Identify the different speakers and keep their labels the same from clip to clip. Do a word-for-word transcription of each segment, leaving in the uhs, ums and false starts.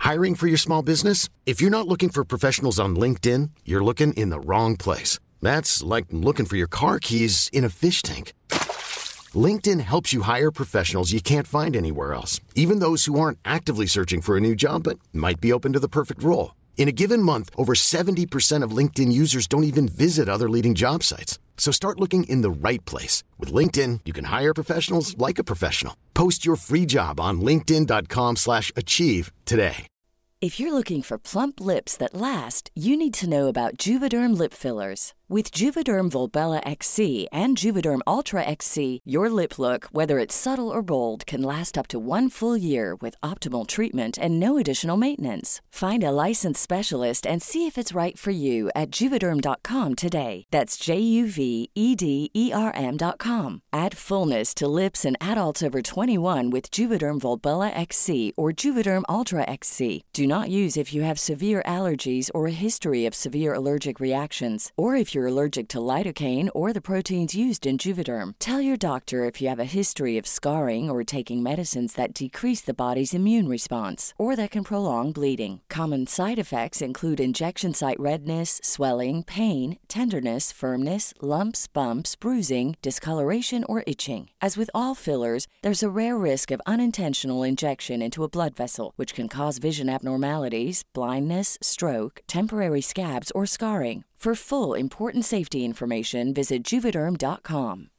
Speaker 1: Hiring for your small business? If you're not looking for professionals on LinkedIn, you're looking in the wrong place. That's like looking for your car keys in a fish tank. LinkedIn helps you hire professionals you can't find anywhere else, even those who aren't actively searching for a new job but might be open to the perfect role. In a given month, over seventy percent of LinkedIn users don't even visit other leading job sites. So start looking in the right place. With LinkedIn, you can hire professionals like a professional. Post your free job on linkedin.com slash achieve today.
Speaker 2: If you're looking for plump lips that last, you need to know about Juvederm lip fillers. With Juvederm Volbella X C and Juvederm Ultra X C, your lip look, whether it's subtle or bold, can last up to one full year with optimal treatment and no additional maintenance. Find a licensed specialist and see if it's right for you at Juvederm dot com today. That's J U V E D E R M dot com. Add fullness to lips in adults over twenty-one with Juvederm Volbella X C or Juvederm Ultra X C. Do not use if you have severe allergies or a history of severe allergic reactions, or if you're allergic to lidocaine or the proteins used in Juvederm. Tell your doctor if you have a history of scarring or taking medicines that decrease the body's immune response or that can prolong bleeding. Common side effects include injection site redness, swelling, pain, tenderness, firmness, lumps, bumps, bruising, discoloration, or itching. As with all fillers, there's a rare risk of unintentional injection into a blood vessel, which can cause vision abnormalities, blindness, stroke, temporary scabs, or scarring. For full important safety information, visit Juvederm dot com.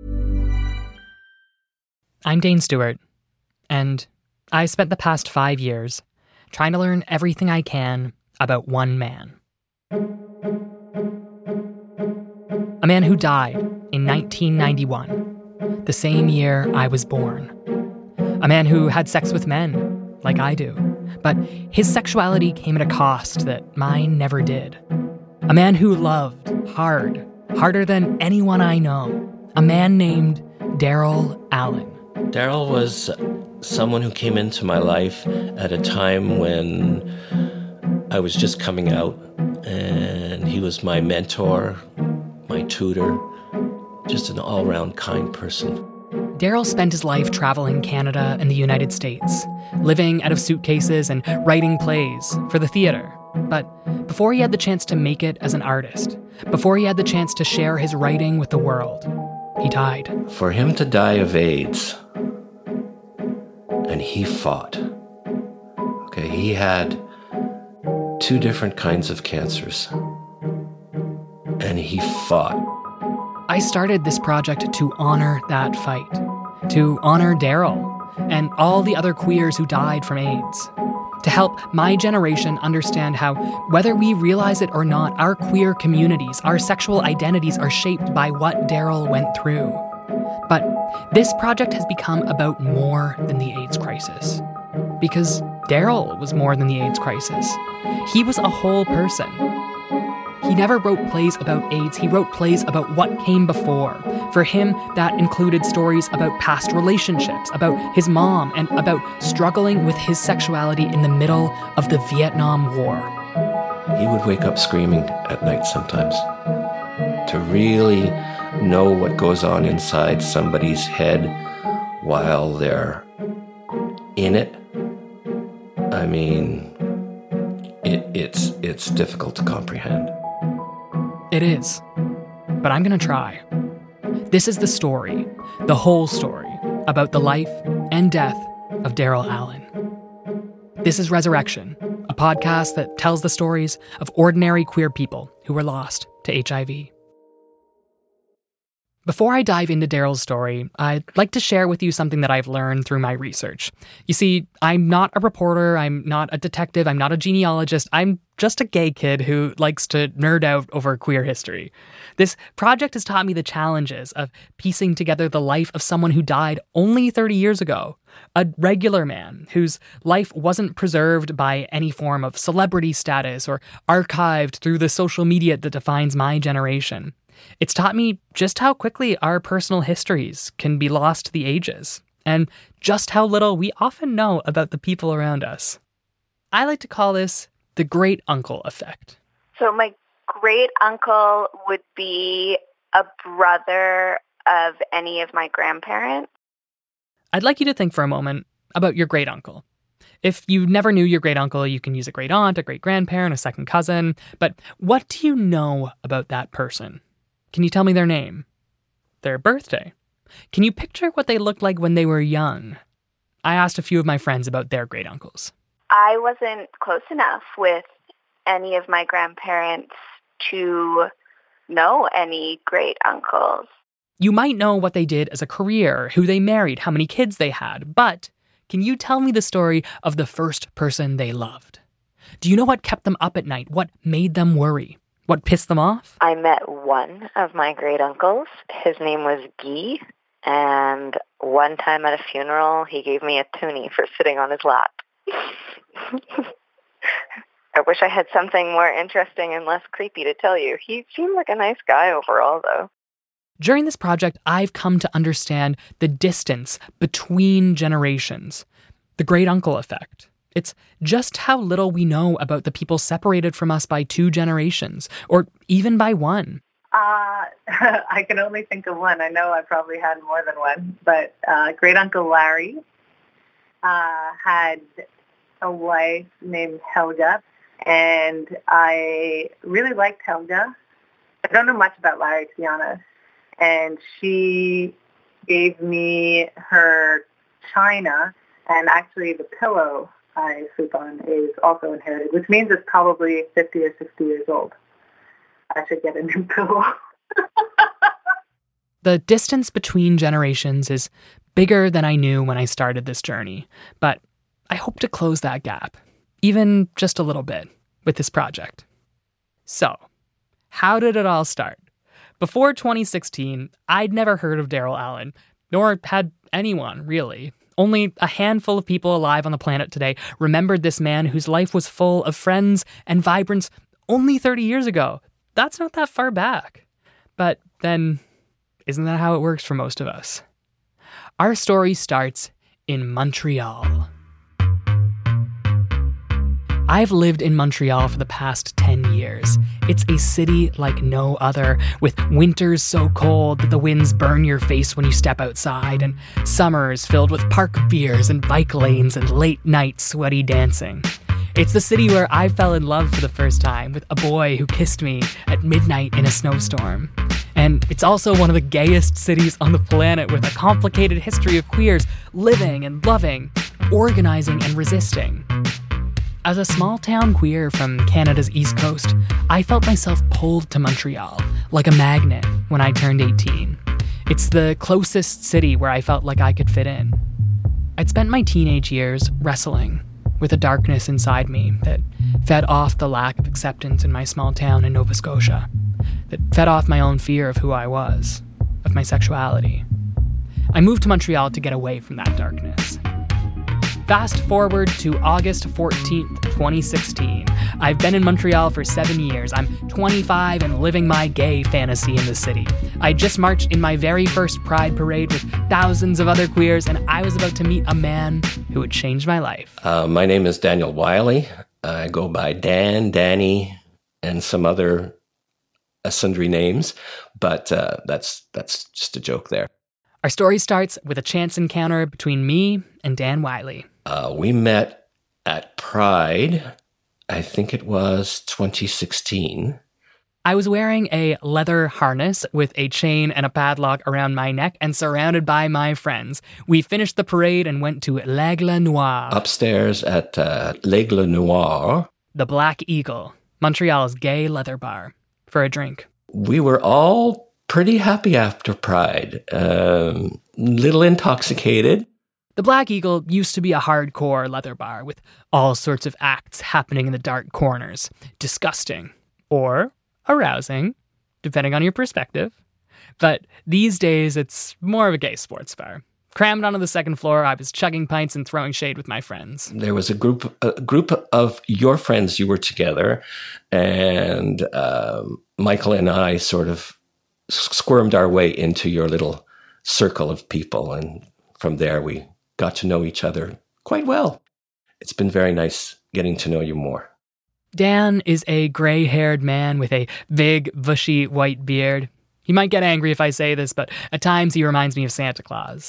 Speaker 3: I'm Dane Stewart, and I spent the past five years trying to learn everything I can about one man. A man who died in nineteen ninety-one, the same year I was born. A man who had sex with men, like I do, but his sexuality came at a cost that mine never did. A man who loved hard, harder than anyone I know. A man named Daryl Allen.
Speaker 4: Daryl was someone who came into my life at a time when I was just coming out, and he was my mentor, my tutor, just an all-around kind person.
Speaker 3: Daryl spent his life traveling Canada and the United States, living out of suitcases and writing plays for the theater. But before he had the chance to make it as an artist, before he had the chance to share his writing with the world, he died.
Speaker 4: For him to die of AIDS, and he fought. Okay, he had two different kinds of cancers, and he fought.
Speaker 3: I started this project to honor that fight, to honor Daryl and all the other queers who died from AIDS, to help my generation understand how, whether we realize it or not, our queer communities, our sexual identities are shaped by what Daryl went through. But this project has become about more than the AIDS crisis. Because Daryl was more than the AIDS crisis. He was a whole person. He never wrote plays about AIDS, he wrote plays about what came before. For him, that included stories about past relationships, about his mom, and about struggling with his sexuality in the middle of the Vietnam War.
Speaker 4: He would wake up screaming at night sometimes. To really know what goes on inside somebody's head while they're in it, I mean, it, it's it's difficult to comprehend.
Speaker 3: It is, but I'm gonna try. This is the story, the whole story, about the life and death of Daryl Allen. This is Resurrection, a podcast that tells the stories of ordinary queer people who were lost to H I V. Before I dive into Daryl's story, I'd like to share with you something that I've learned through my research. You see, I'm not a reporter, I'm not a detective, I'm not a genealogist, I'm just a gay kid who likes to nerd out over queer history. This project has taught me the challenges of piecing together the life of someone who died only thirty years ago. A regular man whose life wasn't preserved by any form of celebrity status or archived through the social media that defines my generation. It's taught me just how quickly our personal histories can be lost to the ages, and just how little we often know about the people around us. I like to call this the great uncle effect.
Speaker 5: So my great uncle would be a brother of any of my grandparents.
Speaker 3: I'd like you to think for a moment about your great uncle. If you never knew your great uncle, you can use a great aunt, a great grandparent, a second cousin. But what do you know about that person? Can you tell me their name? Their birthday? Can you picture what they looked like when they were young? I asked a few of my friends about their great uncles.
Speaker 5: I wasn't close enough with any of my grandparents to know any great uncles.
Speaker 3: You might know what they did as a career, who they married, how many kids they had, but can you tell me the story of the first person they loved? Do you know what kept them up at night? What made them worry? What pissed them off?
Speaker 6: I met one of my great uncles. His name was Guy, and one time at a funeral, he gave me a toonie for sitting on his lap. I wish I had something more interesting and less creepy to tell you. He seemed like a nice guy overall, though.
Speaker 3: During this project, I've come to understand the distance between generations, the great uncle effect. It's just how little we know about the people separated from us by two generations, or even by one.
Speaker 7: Uh, I can only think of one. I know I probably had more than one, but uh, great uncle Larry uh, had a wife named Helga, and I really liked Helga. I don't know much about Larry, to be honest. And she gave me her china, and actually the pillow I sleep on is also inherited, which means it's probably fifty or sixty years old. I should get a new pillow.
Speaker 3: The distance between generations is bigger than I knew when I started this journey, but I hope to close that gap, even just a little bit, with this project. So, how did it all start? Before twenty sixteen, I'd never heard of Daryl Allen, nor had anyone, really. Only a handful of people alive on the planet today remembered this man whose life was full of friends and vibrance only thirty years ago. That's not that far back. But then, isn't that how it works for most of us? Our story starts in Montreal. I've lived in Montreal for the past ten years. It's a city like no other, with winters so cold that the winds burn your face when you step outside, and summers filled with park beers and bike lanes and late-night sweaty dancing. It's the city where I fell in love for the first time with a boy who kissed me at midnight in a snowstorm. And it's also one of the gayest cities on the planet, with a complicated history of queers living and loving, organizing and resisting. As a small-town queer from Canada's East Coast, I felt myself pulled to Montreal, like a magnet, when I turned eighteen. It's the closest city where I felt like I could fit in. I'd spent my teenage years wrestling with a darkness inside me that fed off the lack of acceptance in my small town in Nova Scotia, that fed off my own fear of who I was, of my sexuality. I moved to Montreal to get away from that darkness. Fast forward to August fourteenth, twenty sixteen. I've been in Montreal for seven years. I'm twenty-five and living my gay fantasy in the city. I just marched in my very first Pride parade with thousands of other queers, and I was about to meet a man who would change my life.
Speaker 4: Uh, my name is Daniel Wiley. I go by Dan, Danny, and some other uh, sundry names, but uh, that's that's just a joke there.
Speaker 3: Our story starts with a chance encounter between me and Dan Wiley.
Speaker 4: Uh, we met at Pride, I think it was twenty sixteen.
Speaker 3: I was wearing a leather harness with a chain and a padlock around my neck and surrounded by my friends. We finished the parade and went to L'Aigle Noir.
Speaker 4: Upstairs at uh, L'Aigle Noir.
Speaker 3: The Black Eagle, Montreal's gay leather bar, for a drink.
Speaker 4: We were all pretty happy after Pride. Um, little intoxicated.
Speaker 3: The Black Eagle used to be a hardcore leather bar with all sorts of acts happening in the dark corners. Disgusting. Or arousing, depending on your perspective. But these days, it's more of a gay sports bar. Crammed onto the second floor, I was chugging pints and throwing shade with my friends.
Speaker 4: There was a group a group of your friends you were together, and um, Michael and I sort of squirmed our way into your little circle of people, and from there we got to know each other quite well. It's been very nice getting to know you more.
Speaker 3: Dan is a gray-haired man with a big, bushy white beard. He might get angry if I say this, but at times he reminds me of Santa Claus.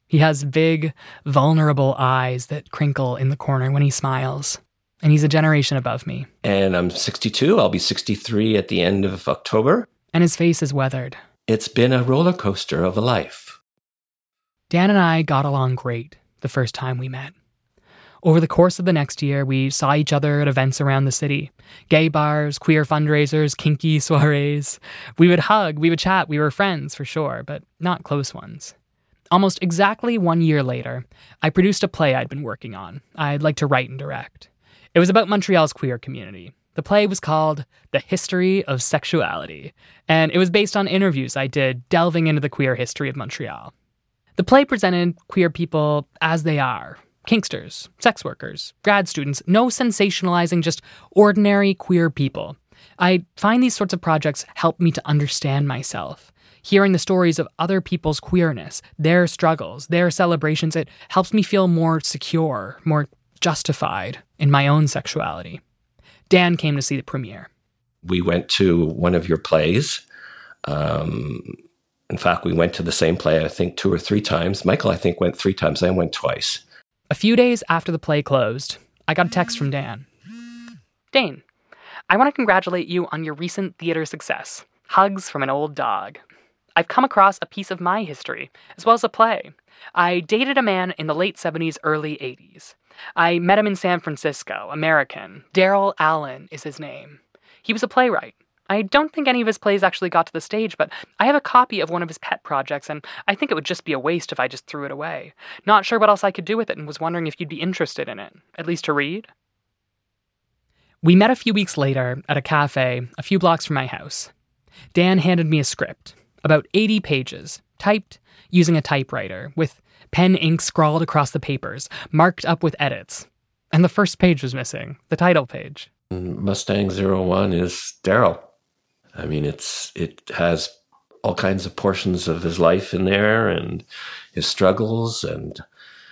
Speaker 3: He has big, vulnerable eyes that crinkle in the corner when he smiles. And he's a generation above me.
Speaker 4: And I'm sixty-two. I'll be sixty-three at the end of October.
Speaker 3: And his face is weathered.
Speaker 4: It's been a roller coaster of a life.
Speaker 3: Dan and I got along great the first time we met. Over the course of the next year, we saw each other at events around the city. Gay bars, queer fundraisers, kinky soirees. We would hug, we would chat, we were friends for sure, but not close ones. Almost exactly one year later, I produced a play I'd been working on. I'd like to write and direct. It was about Montreal's queer community. The play was called The History of Sexuality, and it was based on interviews I did delving into the queer history of Montreal. The play presented queer people as they are. Kinksters, sex workers, grad students, no sensationalizing, just ordinary queer people. I find these sorts of projects help me to understand myself. Hearing the stories of other people's queerness, their struggles, their celebrations, it helps me feel more secure, more justified in my own sexuality. Dan came to see the premiere.
Speaker 4: We went to one of your plays. Um, in fact, we went to the same play, I think, two or three times. Michael, I think, went three times. I went twice.
Speaker 3: A few days after the play closed, I got a text from Dan. Dane, I want to congratulate you on your recent theater success. Hugs from an old dog. I've come across a piece of my history, as well as a play. I dated a man in the late seventies, early eighties. I met him in San Francisco, American. Daryl Allen is his name. He was a playwright. I don't think any of his plays actually got to the stage, but I have a copy of one of his pet projects, and I think it would just be a waste if I just threw it away. Not sure what else I could do with it, and was wondering if you'd be interested in it, at least to read. We met a few weeks later at a cafe a few blocks from my house. Dan handed me a script, about eighty pages, typed using a typewriter, with pen ink scrawled across the papers, marked up with edits. And the first page was missing, the title page.
Speaker 4: Mustang Zero One is Daryl. I mean, it's it has all kinds of portions of his life in there, and his struggles, and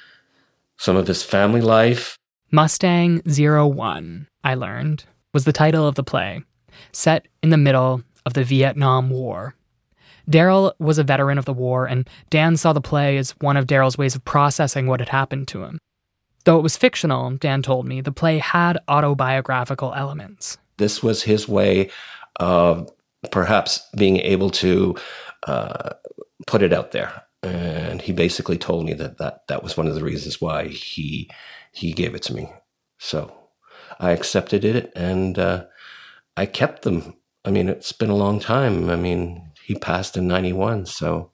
Speaker 4: some of his family life.
Speaker 3: Mustang Zero One, I learned, was the title of the play, set in the middle of the Vietnam War. Daryl was a veteran of the war, and Dan saw the play as one of Daryl's ways of processing what had happened to him. Though it was fictional, Dan told me, the play had autobiographical elements.
Speaker 4: This was his way of perhaps being able to uh, put it out there. And he basically told me that, that that was one of the reasons why he he gave it to me. So I accepted it, and uh, I kept them. I mean, it's been a long time. I mean, he passed in ninety-one, so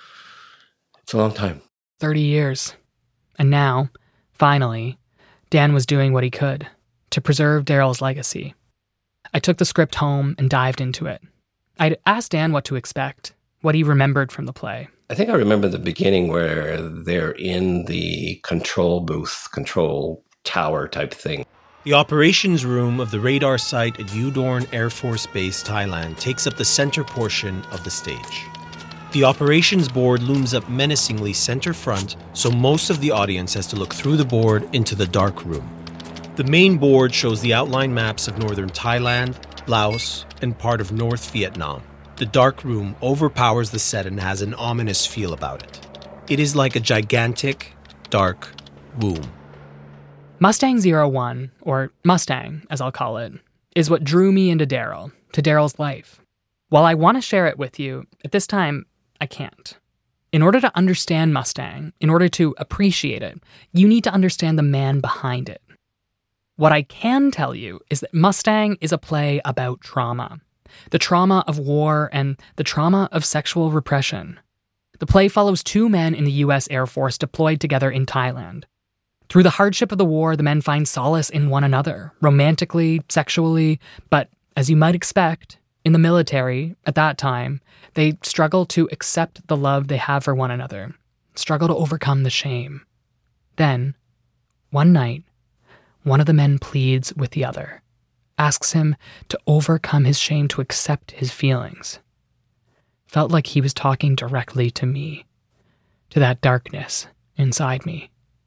Speaker 4: it's a long time.
Speaker 3: thirty years. And now, finally, Dan was doing what he could to preserve Daryl's legacy. I took the script home and dived into it. I'd asked Dan what to expect, what he remembered from the play.
Speaker 4: I think I remember the beginning where they're in the control booth, control tower type thing.
Speaker 8: The operations room of the radar site at Udorn Air Force Base, Thailand, takes up the center portion of the stage. The operations board looms up menacingly center front, so most of the audience has to look through the board into the dark room. The main board shows the outline maps of northern Thailand, Laos, and part of North Vietnam. The dark room overpowers the set and has an ominous feel about it. It is like a gigantic, dark womb.
Speaker 3: Mustang Zero One, or Mustang, as I'll call it, is what drew me into Daryl, to Daryl's life. While I want to share it with you, at this time, I can't. In order to understand Mustang, in order to appreciate it, you need to understand the man behind it. What I can tell you is that Mustang is a play about trauma. The trauma of war and the trauma of sexual repression. The play follows two men in the U S Air Force deployed together in Thailand. Through the hardship of the war, the men find solace in one another, romantically, sexually, but as you might expect, in the military, at that time, they struggle to accept the love they have for one another, struggle to overcome the shame. Then, one night, one of the men pleads with the other, asks him to overcome his shame, to accept his feelings. Felt like he was talking directly to me, to that darkness inside me.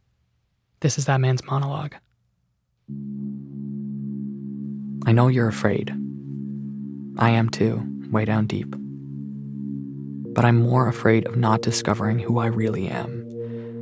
Speaker 3: This is that man's monologue. I know you're afraid. I am too, way down deep. But I'm more afraid of not discovering who I really am,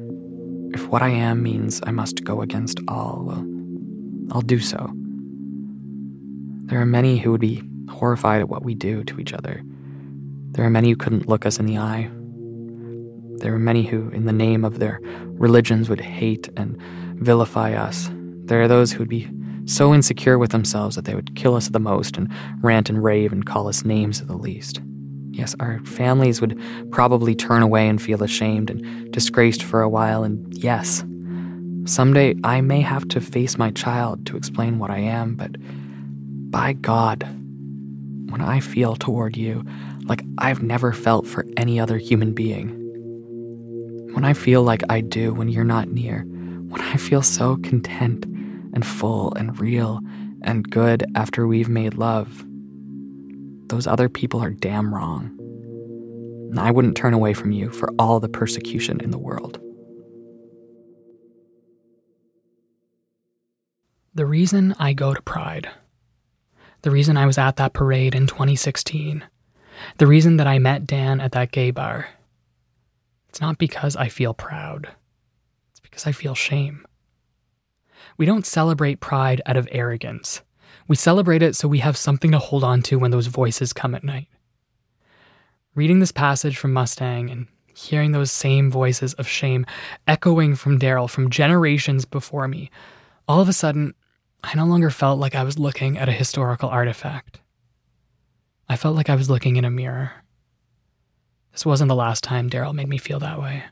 Speaker 3: if what I am means I must go against all, well, I'll do so. There are many who would be horrified at what we do to each other. There are many who couldn't look us in the eye. There are many who, in the name of their religions, would hate and vilify us. There are those who would be so insecure with themselves that they would kill us at the most and rant and rave and call us names at the least. Yes, our families would probably turn away and feel ashamed and disgraced for a while, and yes, someday I may have to face my child to explain what I am, but by God, when I feel toward you like I've never felt for any other human being, when I feel like I do when you're not near, when I feel so content and full and real and good after we've made love, those other people are damn wrong. And I wouldn't turn away from you for all the persecution in the world. The reason I go to Pride, the reason I was at that parade in twenty sixteen, the reason that I met Dan at that gay bar, it's not because I feel proud. It's because I feel shame. We don't celebrate Pride out of arrogance. We celebrate it so we have something to hold on to when those voices come at night. Reading this passage from Mustang and hearing those same voices of shame echoing from Daryl from generations before me, all of a sudden, I no longer felt like I was looking at a historical artifact. I felt like I was looking in a mirror. This wasn't the last time Daryl made me feel that way.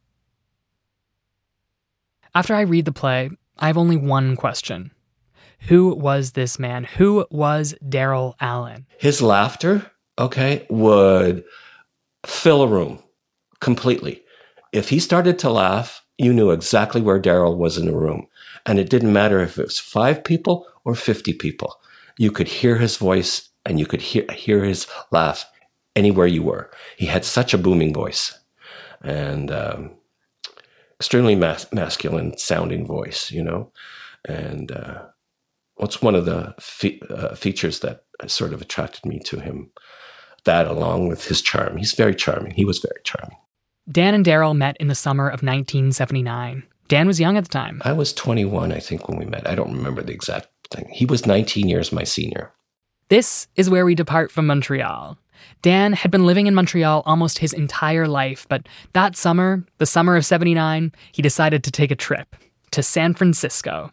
Speaker 3: After I read the play, I have only one question. Who was this man? Who was Daryl Allen?
Speaker 4: His laughter, okay, would fill a room completely. If he started to laugh, you knew exactly where Daryl was in the room. And it didn't matter if it was five people or fifty people. You could hear his voice and you could hear, hear his laugh anywhere you were. He had such a booming voice and um, extremely mas- masculine sounding voice, you know. And uh, what's one of the fe- uh, features that sort of attracted me to him? That along with his charm. He's very charming. He was very charming.
Speaker 3: Dan and Daryl met in the summer of nineteen seventy-nine. Dan was young at the time.
Speaker 4: I was twenty-one, I think, when we met. I don't remember the exact thing. He was nineteen years my senior.
Speaker 3: This is where we depart from Montreal. Dan had been living in Montreal almost his entire life, but that summer, the summer of seventy-nine, he decided to take a trip to San Francisco.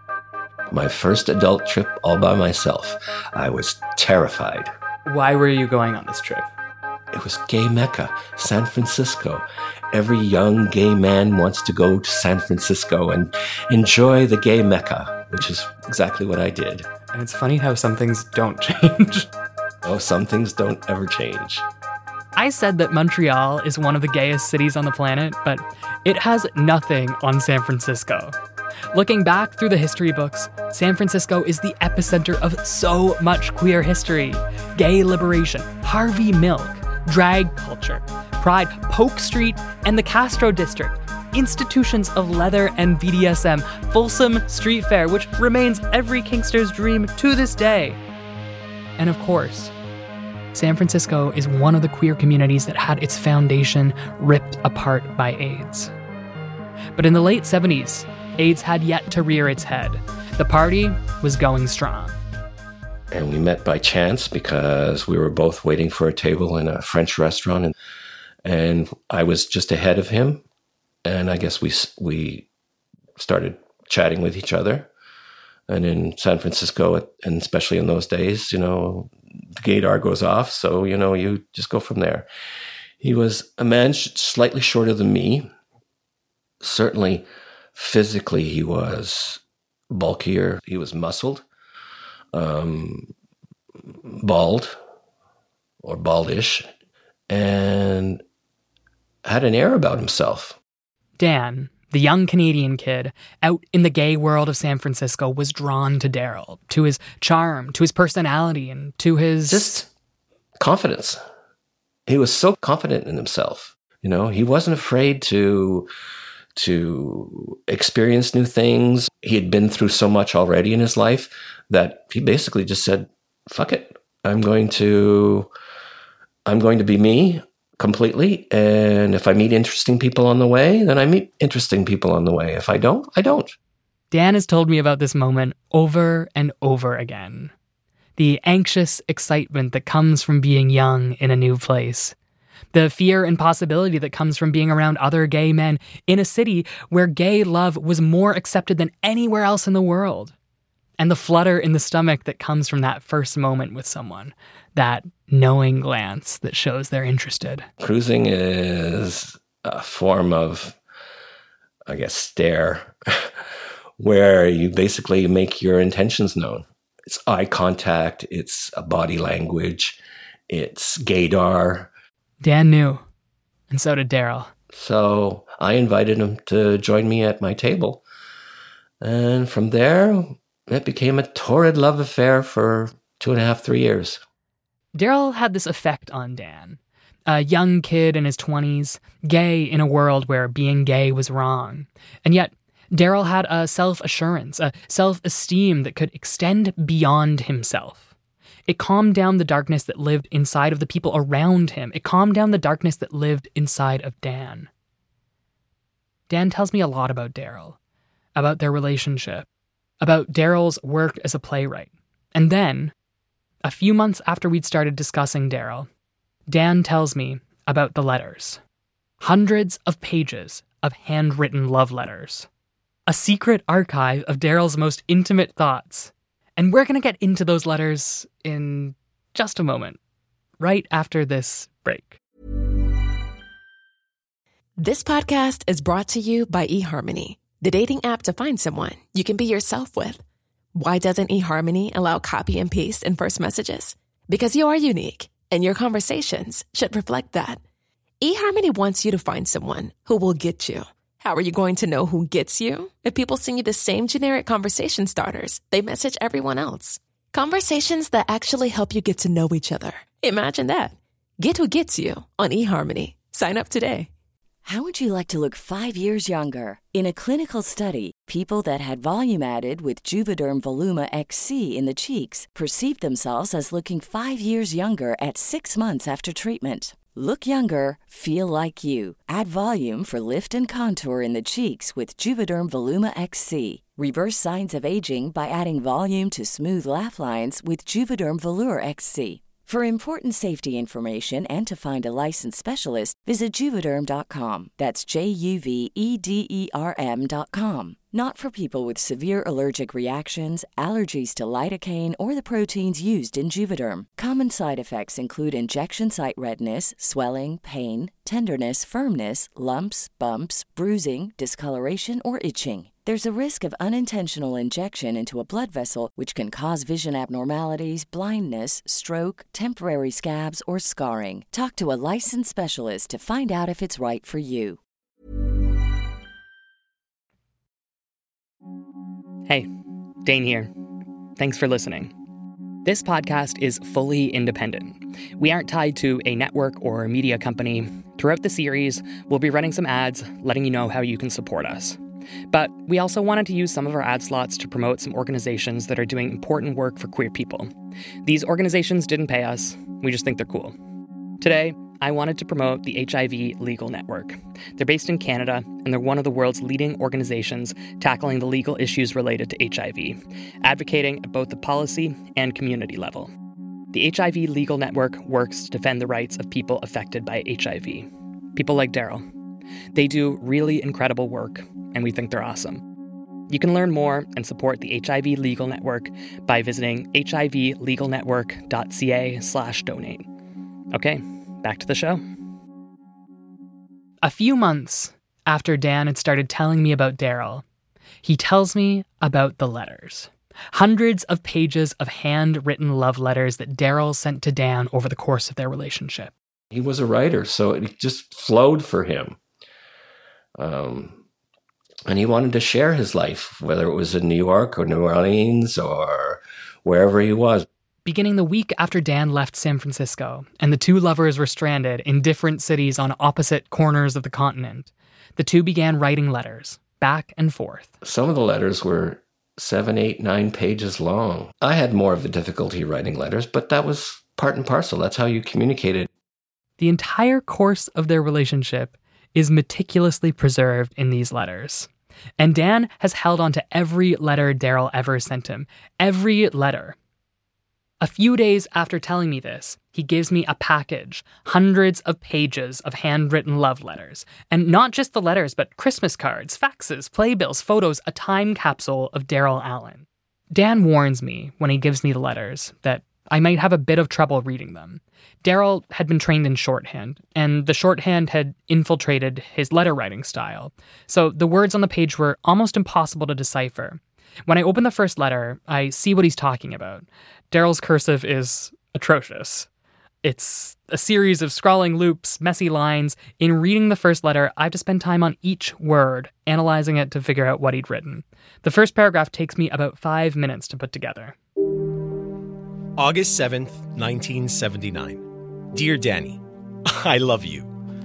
Speaker 4: My first adult trip all by myself. I was terrified.
Speaker 3: Why were you going on this trip?
Speaker 4: It was gay Mecca, San Francisco. Every young gay man wants to go to San Francisco and enjoy the gay Mecca, which is exactly what I did.
Speaker 3: And it's funny how some things don't change.
Speaker 4: Oh, some things don't ever change.
Speaker 3: I said that Montreal is one of the gayest cities on the planet, but it has nothing on San Francisco. Looking back through the history books, San Francisco is the epicenter of so much queer history. Gay liberation, Harvey Milk, drag culture, Pride, Polk Street, and the Castro District, institutions of leather and B D S M, Folsom Street Fair, which remains every Kinkster's dream to this day. And of course, San Francisco is one of the queer communities that had its foundation ripped apart by AIDS. But in the late seventies, AIDS had yet to rear its head. The party was going strong.
Speaker 4: And we met by chance because we were both waiting for a table in a French restaurant. And, and I was just ahead of him. And I guess we we started chatting with each other. And in San Francisco, and especially in those days, you know, the gaydar goes off. So, you know, you just go from there. He was a man slightly shorter than me. Certainly, physically, he was bulkier. He was muscled, um, bald, or baldish, and had an air about himself.
Speaker 3: Dan, the young Canadian kid, out in the gay world of San Francisco, was drawn to Daryl, to his charm, to his personality, and to his...
Speaker 4: just confidence. He was so confident in himself. You know, he wasn't afraid to... to experience new things. He had been through so much already in his life that he basically just said, fuck it. I'm going to, I'm going to be me, completely. And if I meet interesting people on the way, then I meet interesting people on the way. If I don't, I don't.
Speaker 3: Dan has told me about this moment over and over again. The anxious excitement that comes from being young in a new place. The fear and possibility that comes from being around other gay men in a city where gay love was more accepted than anywhere else in the world. And the flutter in the stomach that comes from that first moment with someone. That knowing glance that shows they're interested.
Speaker 4: Cruising is a form of, I guess, stare, where you basically make your intentions known. It's eye contact, it's a body language, it's gaydar.
Speaker 3: Dan knew, and so did Daryl.
Speaker 4: So I invited him to join me at my table. And from there, it became a torrid love affair for two and a half, three years.
Speaker 3: Daryl had this effect on Dan. A young kid in his twenties, gay in a world where being gay was wrong. And yet, Daryl had a self-assurance, a self-esteem that could extend beyond himself. It calmed down the darkness that lived inside of the people around him. It calmed down the darkness that lived inside of Dan. Dan tells me a lot about Daryl, about their relationship, about Daryl's work as a playwright. And then, a few months after we'd started discussing Daryl, Dan tells me about the letters. Hundreds of pages of handwritten love letters. A secret archive of Daryl's most intimate thoughts. And we're going to get into those letters in just a moment, right after this break.
Speaker 9: This podcast is brought to you by eHarmony, the dating app to find someone you can be yourself with. Why doesn't eHarmony allow copy and paste in first messages? Because you are unique, and your conversations should reflect that. eHarmony wants you to find someone who will get you. How are you going to know who gets you? If people send you the same generic conversation starters they message everyone else. Conversations that actually help you get to know each other. Imagine that. Get who gets you on eHarmony. Sign up today.
Speaker 2: How would you like to look five years younger? In a clinical study, people that had volume added with Juvederm Voluma X C in the cheeks perceived themselves as looking five years younger at six months after treatment. Look younger, feel like you. Add volume for lift and contour in the cheeks with Juvederm Voluma X C. Reverse signs of aging by adding volume to smooth laugh lines with Juvederm Volure X C. For important safety information and to find a licensed specialist, visit Juvederm dot com. That's J U V E D E R M dot com. Not for people with severe allergic reactions, allergies to lidocaine, or the proteins used in Juvederm. Common side effects include injection site redness, swelling, pain, tenderness, firmness, lumps, bumps, bruising, discoloration, or itching. There's a risk of unintentional injection into a blood vessel, which can cause vision abnormalities, blindness, stroke, temporary scabs, or scarring. Talk to a licensed specialist to find out if it's right for you.
Speaker 3: Hey, Dane here. Thanks for listening. This podcast is fully independent. We aren't tied to a network or a media company. Throughout the series, we'll be running some ads, letting you know how you can support us. But we also wanted to use some of our ad slots to promote some organizations that are doing important work for queer people. These organizations didn't pay us. We just think they're cool. Today, I wanted to promote the H I V Legal Network. They're based in Canada, and they're one of the world's leading organizations tackling the legal issues related to H I V, advocating at both the policy and community level. The H I V Legal Network works to defend the rights of people affected by H I V. People like Daryl. They do really incredible work, and we think they're awesome. You can learn more and support the H I V Legal Network by visiting hivlegalnetwork.ca slash donate. Okay, back to the show. A few months after Dan had started telling me about Daryl, he tells me about the letters. Hundreds of pages of handwritten love letters that Daryl sent to Dan over the course of their relationship.
Speaker 4: He was a writer, so it just flowed for him. Um, and he wanted to share his life, whether it was in New York or New Orleans or wherever he was.
Speaker 3: Beginning the week after Dan left San Francisco, and the two lovers were stranded in different cities on opposite corners of the continent, the two began writing letters, back and forth.
Speaker 4: Some of the letters were seven, eight, nine pages long. I had more of a difficulty writing letters, but that was part and parcel. That's how you communicated.
Speaker 3: The entire course of their relationship is meticulously preserved in these letters. And Dan has held on to every letter Daryl ever sent him. Every letter. A few days after telling me this, he gives me a package, hundreds of pages of handwritten love letters. And not just the letters, but Christmas cards, faxes, playbills, photos, a time capsule of Daryl Allen. Dan warns me when he gives me the letters that I might have a bit of trouble reading them. Daryl had been trained in shorthand, and the shorthand had infiltrated his letter writing style. So the words on the page were almost impossible to decipher. When I open the first letter, I see what he's talking about. Daryl's cursive is atrocious. It's a series of scrawling loops, messy lines. In reading the first letter, I have to spend time on each word, analyzing it to figure out what he'd written. The first paragraph takes me about five minutes to put together.
Speaker 8: August seventh, nineteen seventy-nine. Dear Danny, I love you.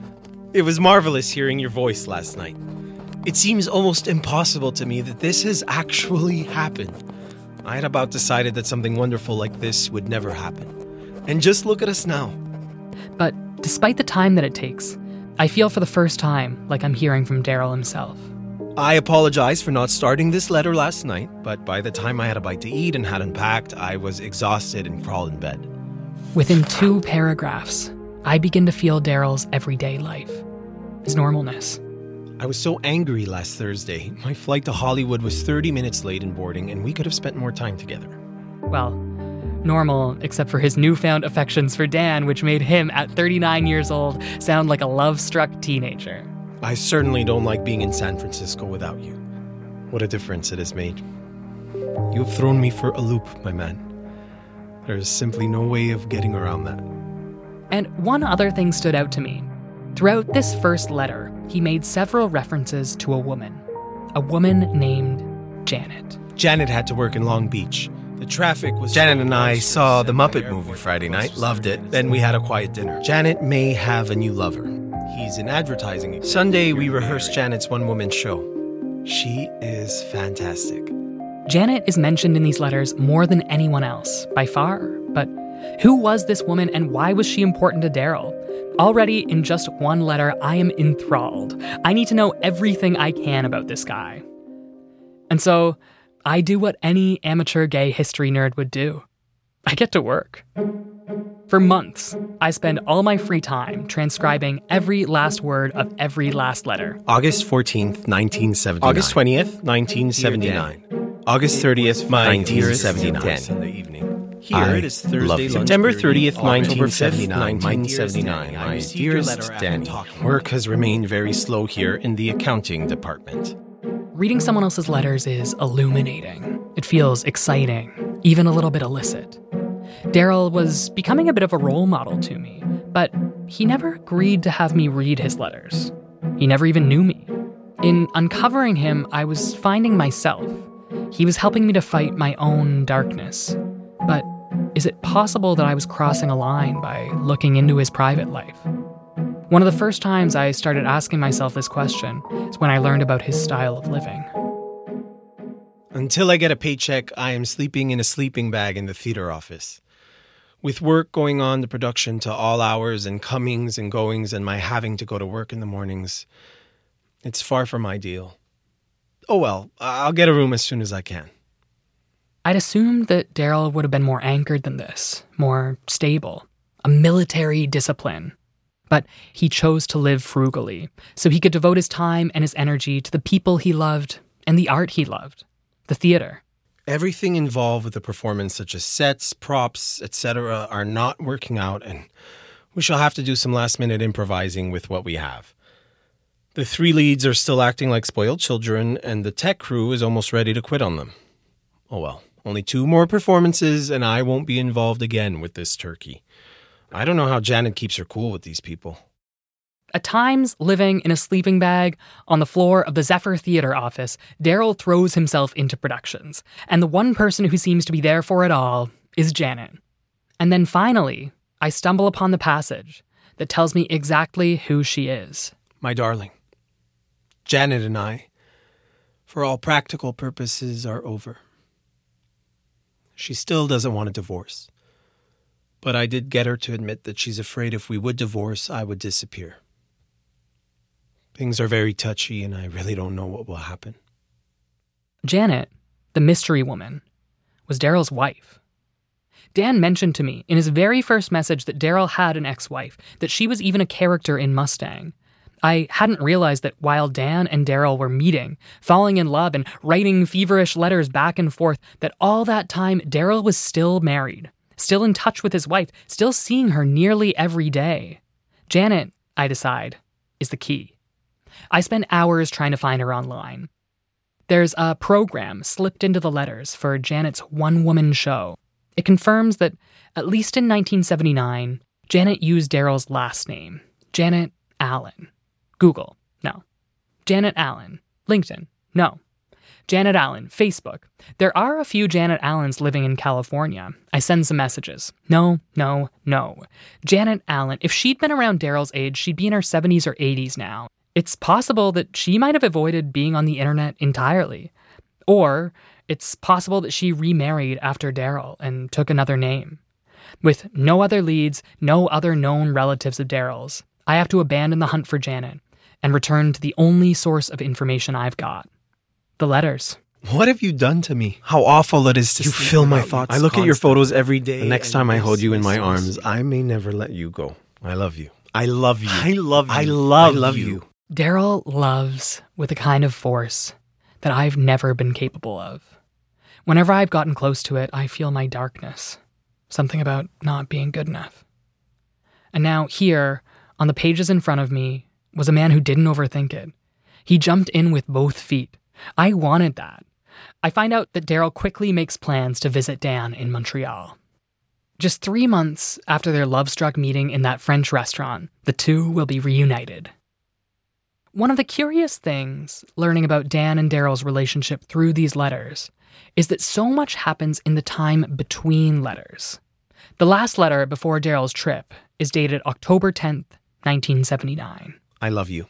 Speaker 8: It was marvelous hearing your voice last night. It seems almost impossible to me that this has actually happened. I had about decided that something wonderful like this would never happen. And just look at us now.
Speaker 3: But despite the time that it takes, I feel for the first time like I'm hearing from Daryl himself.
Speaker 8: I apologize for not starting this letter last night, but by the time I had a bite to eat and had unpacked, I was exhausted and crawled in bed.
Speaker 3: Within two paragraphs, I begin to feel Daryl's everyday life, his normalness.
Speaker 8: I was so angry last Thursday. My flight to Hollywood was thirty minutes late in boarding, and we could have spent more time together.
Speaker 3: Well, normal, except for his newfound affections for Dan, which made him, at thirty-nine years old, sound like a love-struck teenager.
Speaker 8: I certainly don't like being in San Francisco without you. What a difference it has made. You have thrown me for a loop, my man. There is simply no way of getting around that.
Speaker 3: And one other thing stood out to me. Throughout this first letter, he made several references to a woman. A woman named Janet.
Speaker 8: Janet had to work in Long Beach. The traffic was...
Speaker 10: Janet and I saw the Muppet movie Friday night, loved it.
Speaker 8: Then we had a quiet dinner. Janet may have a new lover. He's in advertising. Sunday, we rehearsed Janet's one-woman show. She is fantastic.
Speaker 3: Janet is mentioned in these letters more than anyone else, by far. But who was this woman and why was she important to Daryl? Already, in just one letter, I am enthralled. I need to know everything I can about this guy. And so, I do what any amateur gay history nerd would do. I get to work. For months, I spend all my free time transcribing every last word of every last letter.
Speaker 8: August fourteenth, nineteen seventy-nine. August twentieth, nineteen seventy-nine. August thirtieth, nineteen seventy-nine. Sunday evening. Here
Speaker 10: I
Speaker 8: it is Thursday, September thirtieth, nineteen seventy-nine. nineteen seventy-nine. My dearest Danny, work has remained very slow here in the accounting department.
Speaker 3: Reading someone else's letters is illuminating. It feels exciting, even a little bit illicit. Daryl was becoming a bit of a role model to me, but he never agreed to have me read his letters. He never even knew me. In uncovering him, I was finding myself. He was helping me to fight my own darkness. But is it possible that I was crossing a line by looking into his private life? One of the first times I started asking myself this question is when I learned about his style of living.
Speaker 8: Until I get a paycheck, I am sleeping in a sleeping bag in the theater office. With work going on, the production to all hours and comings and goings and my having to go to work in the mornings, it's far from ideal. Oh well, I'll get a room as soon as I can.
Speaker 3: I'd assumed that Daryl would have been more anchored than this, more stable, a military discipline. But he chose to live frugally, so he could devote his time and his energy to the people he loved and the art he loved, the theater.
Speaker 8: Everything involved with the performance, such as sets, props, et cetera, are not working out, and we shall have to do some last-minute improvising with what we have. The three leads are still acting like spoiled children, and the tech crew is almost ready to quit on them. Oh well, only two more performances, and I won't be involved again with this turkey. I don't know how Janet keeps her cool with these people.
Speaker 3: At times, living in a sleeping bag on the floor of the Zephyr Theater office, Daryl throws himself into productions, and the one person who seems to be there for it all is Janet. And then finally, I stumble upon the passage that tells me exactly who she is.
Speaker 8: My darling, Janet and I, for all practical purposes, are over. She still doesn't want a divorce. But I did get her to admit that she's afraid if we would divorce, I would disappear. Things are very touchy, and I really don't know what will happen.
Speaker 3: Janet, the mystery woman, was Daryl's wife. Dan mentioned to me in his very first message that Daryl had an ex-wife, that she was even a character in Mustang. I hadn't realized that while Dan and Daryl were meeting, falling in love, and writing feverish letters back and forth, that all that time Daryl was still married, still in touch with his wife, still seeing her nearly every day. Janet, I decide, is the key. I spent hours trying to find her online. There's a program slipped into the letters for Janet's one-woman show. It confirms that, at least in nineteen seventy-nine, Janet used Daryl's last name, Janet Allen. Google, no. Janet Allen. LinkedIn, no. Janet Allen, Facebook. There are a few Janet Allens living in California. I send some messages. No, no, no. Janet Allen, if she'd been around Daryl's age, she'd be in her seventies or eighties now. It's possible that she might have avoided being on the internet entirely. Or it's possible that she remarried after Daryl and took another name. With no other leads, no other known relatives of Daryl's, I have to abandon the hunt for Janet and return to the only source of information I've got. The letters.
Speaker 8: What have you done to me? How awful it is to
Speaker 10: You
Speaker 8: see
Speaker 10: fill my
Speaker 8: about you.
Speaker 10: thoughts
Speaker 8: I look at your
Speaker 10: constantly.
Speaker 8: photos every day.
Speaker 10: The next
Speaker 8: and
Speaker 10: time I
Speaker 8: this
Speaker 10: hold you in
Speaker 8: is
Speaker 10: my
Speaker 8: so
Speaker 10: arms,
Speaker 8: sweet.
Speaker 10: I may never let you go. I love you.
Speaker 8: I love you.
Speaker 10: I love you.
Speaker 8: I love,
Speaker 10: I love
Speaker 8: you.
Speaker 10: you.
Speaker 3: Daryl loves with a kind of force that I've never been capable of. Whenever I've gotten close to it, I feel my darkness. Something about not being good enough. And now here, on the pages in front of me, was a man who didn't overthink it. He jumped in with both feet. I wanted that. I find out that Daryl quickly makes plans to visit Dan in Montreal. Just three months after their love-struck meeting in that French restaurant, the two will be reunited. One of the curious things, learning about Dan and Daryl's relationship through these letters, is that so much happens in the time between letters. The last letter before Daryl's trip is dated October tenth, nineteen seventy-nine.
Speaker 8: I love you.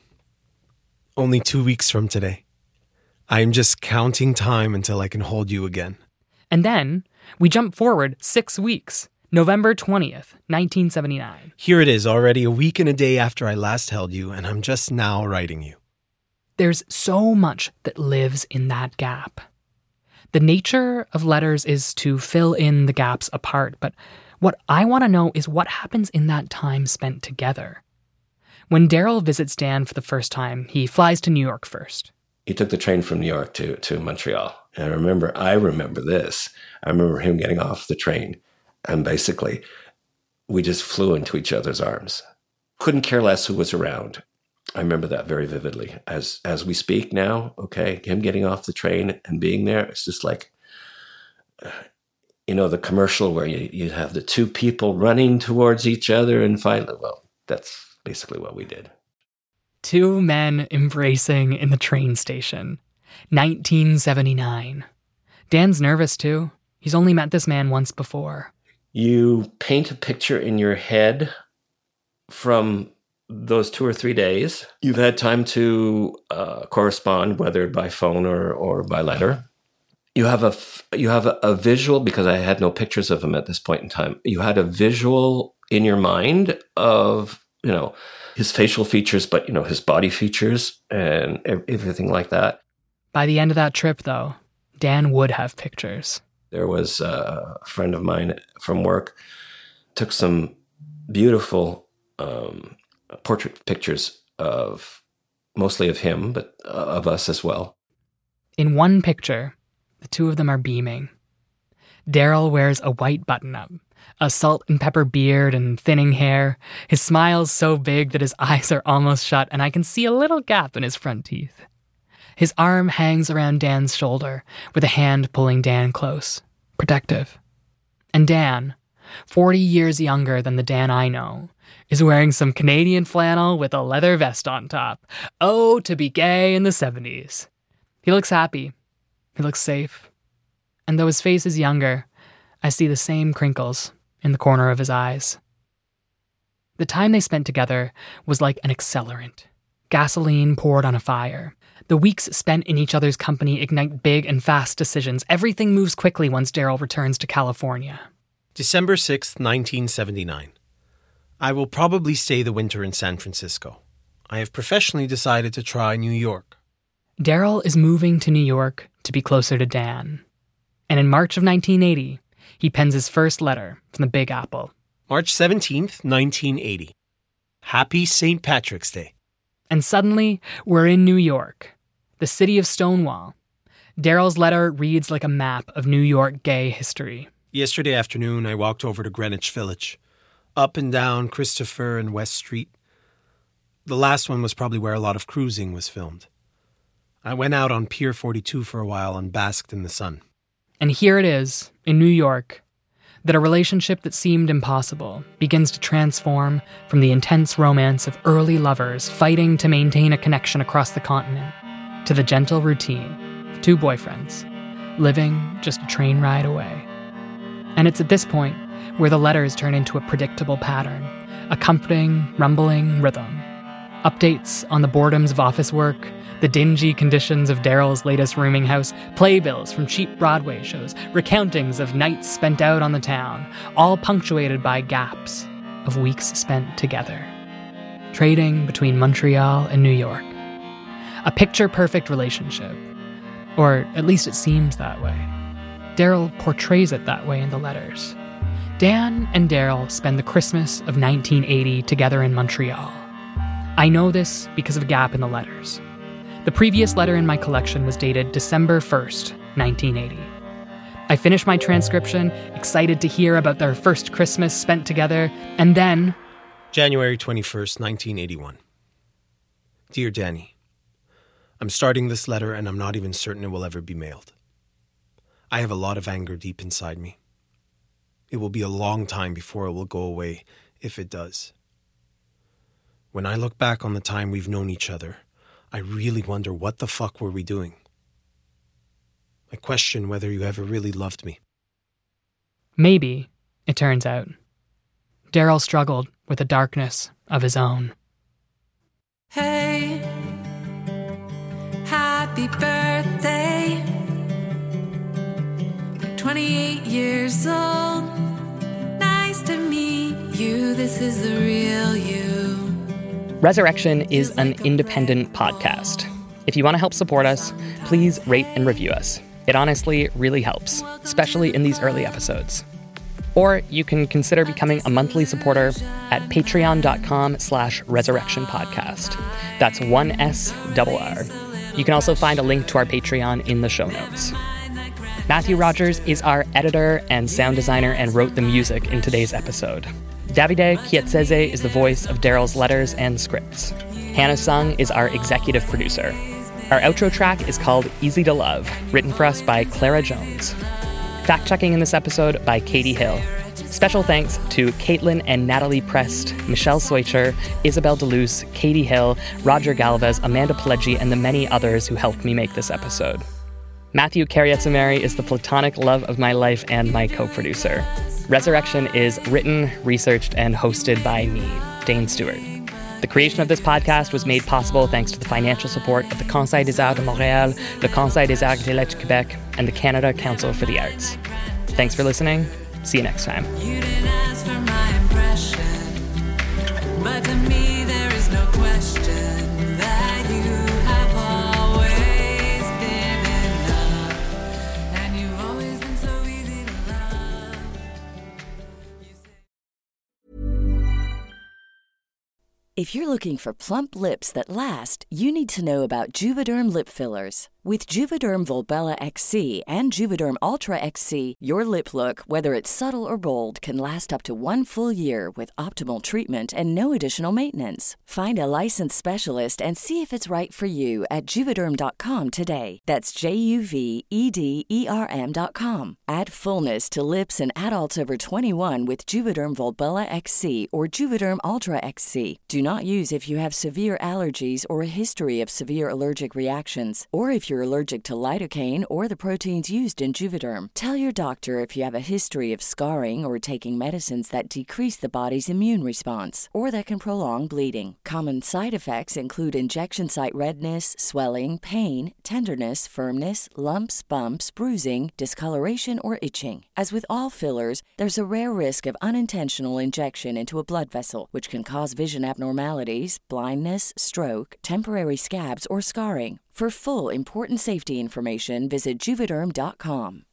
Speaker 8: Only two weeks from today. I am just counting time until I can hold you again.
Speaker 3: And then we jump forward six weeks, November twentieth, nineteen seventy-nine.
Speaker 8: Here it is, already a week and a day after I last held you, and I'm just now writing you.
Speaker 3: There's so much that lives in that gap. The nature of letters is to fill in the gaps apart, but what I want to know is what happens in that time spent together. When Daryl visits Dan for the first time, he flies to New York first.
Speaker 4: He took the train from New York to, to Montreal. And I remember, I remember this. I remember him getting off the train, and basically we just flew into each other's arms. Couldn't care less who was around. I remember that very vividly. As as we speak now, okay, him getting off the train and being there, it's just like, uh, you know, the commercial where you, you have the two people running towards each other and finally, well, that's basically what we did.
Speaker 3: Two men embracing in the train station. nineteen seventy-nine. Dan's nervous too. He's only met this man once before.
Speaker 4: You paint a picture in your head from those two or three days. You've had time to uh, correspond, whether by phone or, or by letter. You have a you have a, a visual, because I had no pictures of him at this point in time. You had a visual in your mind of, you know, his facial features, but, you know, his body features and everything like that.
Speaker 3: By the end of that trip, though, Dan would have pictures.
Speaker 4: There was a friend of mine from work, took some beautiful um, portrait pictures of, mostly of him, but uh, of us as well.
Speaker 3: In one picture, the two of them are beaming. Daryl wears a white button-up, a salt and pepper beard and thinning hair. His smile's so big that his eyes are almost shut, and I can see a little gap in his front teeth. His arm hangs around Dan's shoulder, with a hand pulling Dan close, protective. And Dan, forty years younger than the Dan I know, is wearing some Canadian flannel with a leather vest on top. Oh, to be gay in the seventies. He looks happy. He looks safe. And though his face is younger, I see the same crinkles in the corner of his eyes. The time they spent together was like an accelerant. Gasoline poured on a fire. The weeks spent in each other's company ignite big and fast decisions. Everything moves quickly once Daryl returns to California.
Speaker 8: December sixth, nineteen seventy-nine. I will probably stay the winter in San Francisco. I have professionally decided to try New York.
Speaker 3: Daryl is moving to New York to be closer to Dan. And in March of nineteen eighty, he pens his first letter from the Big Apple.
Speaker 8: March seventeenth, nineteen eighty. Happy Saint Patrick's Day.
Speaker 3: And suddenly, we're in New York, the city of Stonewall. Daryl's letter reads like a map of New York gay history.
Speaker 8: Yesterday afternoon, I walked over to Greenwich Village, up and down Christopher and West Street. The last one was probably where a lot of cruising was filmed. I went out on Pier forty-two for a while and basked in the sun.
Speaker 3: And here it is, in New York, that a relationship that seemed impossible begins to transform from the intense romance of early lovers fighting to maintain a connection across the continent to the gentle routine of two boyfriends living just a train ride away. And it's at this point where the letters turn into a predictable pattern, a comforting, rumbling rhythm. Updates on the boredoms of office work, the dingy conditions of Daryl's latest rooming house, playbills from cheap Broadway shows, recountings of nights spent out on the town, all punctuated by gaps of weeks spent together, trading between Montreal and New York. A picture-perfect relationship, or at least it seems that way. Daryl portrays it that way in the letters. Dan and Daryl spend the Christmas of nineteen eighty together in Montreal. I know this because of a gap in the letters. The previous letter in my collection was dated December first, nineteen eighty. I finished my transcription, excited to hear about their first Christmas spent together, and then...
Speaker 8: January twenty-first, nineteen eighty-one. Dear Danny, I'm starting this letter and I'm not even certain it will ever be mailed. I have a lot of anger deep inside me. It will be a long time before it will go away, if it does. When I look back on the time we've known each other, I really wonder what the fuck were we doing? I question whether you ever really loved me.
Speaker 3: Maybe, it turns out, Daryl struggled with a darkness of his own.
Speaker 11: Hey, happy birthday. You're twenty-eight years old. Nice to meet you. This is the real you.
Speaker 3: Resurrection is an independent podcast. If you want to help support us, please rate and review us. It honestly really helps, especially in these early episodes. Or you can consider becoming a monthly supporter at patreon.com slash resurrection podcast. That's one S double R. You can also find a link to our Patreon in the show notes. Matthew Rogers is our editor and sound designer and wrote the music in today's episode. Davide Chietsese is the voice of Daryl's letters and scripts. Hannah Sung is our executive producer. Our outro track is called Easy to Love, written for us by Clara Jones. Fact-checking in this episode by Katie Hill. Special thanks to Caitlin and Natalie Prest, Michelle Switcher, Isabel DeLuce, Katie Hill, Roger Galvez, Amanda Pileggi, and the many others who helped me make this episode. Matthew Carrietsameri is the platonic love of my life and my co-producer. Resurrection is written, researched, and hosted by me, Dane Stewart. The creation of this podcast was made possible thanks to the financial support of the Conseil des Arts de Montréal, le Conseil des Arts et Lettres du Québec, and the Canada Council for the Arts. Thanks for listening. See you next time.
Speaker 11: You didn't ask for my impression, but to me there is no question that you have always been enough, and you've always been so easy to love.
Speaker 2: If you're looking for plump lips that last, you need to know about Juvederm lip fillers. With Juvederm Volbella X C and Juvederm Ultra X C, your lip look, whether it's subtle or bold, can last up to one full year with optimal treatment and no additional maintenance. Find a licensed specialist and see if it's right for you at Juvederm dot com today. That's J U V E D E R M dot com. Add fullness to lips in adults over twenty-one with Juvederm Volbella X C or Juvederm Ultra X C. Do not use if you have severe allergies or a history of severe allergic reactions, or if you're allergic to lidocaine or the proteins used in Juvederm. Tell your doctor if you have a history of scarring or taking medicines that decrease the body's immune response or that can prolong bleeding. Common side effects include injection site redness, swelling, pain, tenderness, firmness, lumps, bumps, bruising, discoloration, or itching. As with all fillers, there's a rare risk of unintentional injection into a blood vessel, which can cause vision abnormalities, blindness, stroke, temporary scabs, or scarring. For full, important safety information, visit Juvederm dot com.